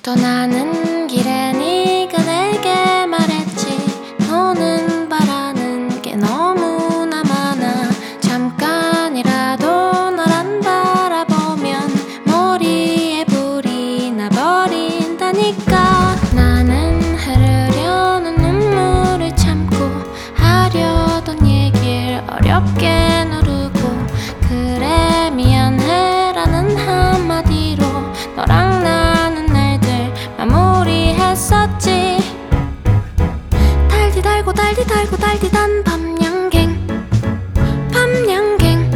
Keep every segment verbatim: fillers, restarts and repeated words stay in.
떠나는 길에 네가 내게 말했지. 너는 바라는 게 너무나 많아. 잠깐이라도 널 안 바라보면 머리에 불이 나버린다니까. 나는 흐르려는 눈물을 참고 하려던 얘길 어렵게 누르고 그래 미안해라는 한마디로 너랑 나는 날들 마무리했었지. 달디 달고 달디 달고 달디단 밤양갱 밤양갱.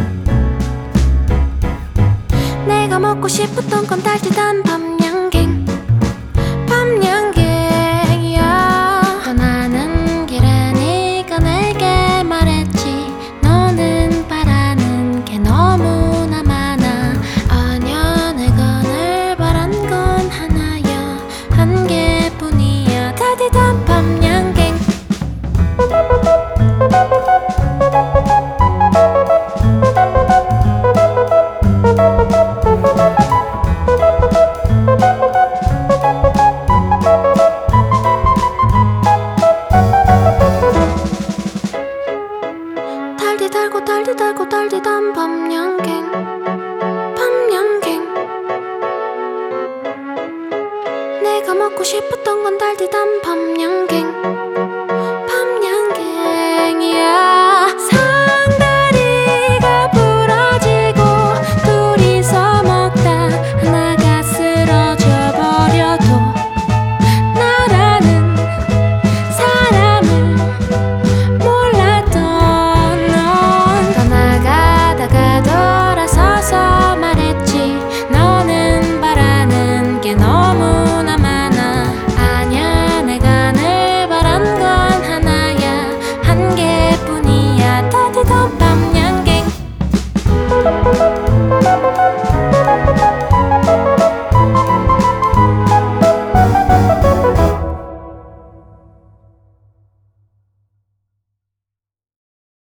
내가 먹고 싶었던 건 달디단 밤양갱 밤양갱이야. 떠나는 길에 네가 내게 말했지. 너는 바라는 게 너무나 많아. 아냐 내가 늘 바란 건 하나야, 한 개뿐이야. 달디단 밤양갱. 달디 달고 달디 달고 달디단 밤양갱 밤양갱. 내가 먹고 싶었던 건 달디단 밤양갱